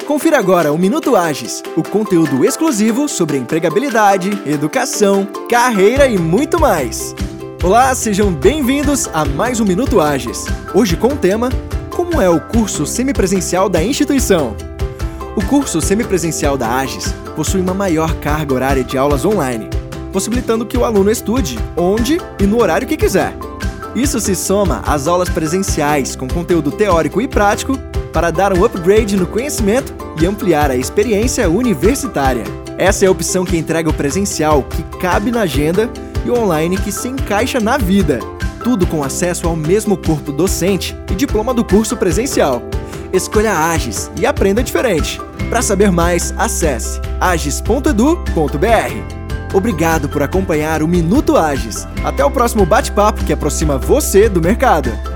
Confira agora o Minuto Agis, o conteúdo exclusivo sobre empregabilidade, educação, carreira e muito mais. Olá, sejam bem-vindos a mais um Minuto Agis. Hoje com o tema: como é o curso semipresencial da instituição? O curso semipresencial da Agis possui uma maior carga horária de aulas online, possibilitando que o aluno estude onde e no horário que quiser. Isso se soma às aulas presenciais com conteúdo teórico e prático para dar um upgrade no conhecimento e ampliar a experiência universitária. Essa é a opção que entrega o presencial que cabe na agenda e o online que se encaixa na vida. Tudo com acesso ao mesmo corpo docente e diploma do curso presencial. Escolha a Agis e aprenda diferente. Para saber mais, acesse agis.edu.br. Obrigado por acompanhar o Minuto Agis. Até o próximo bate-papo que aproxima você do mercado.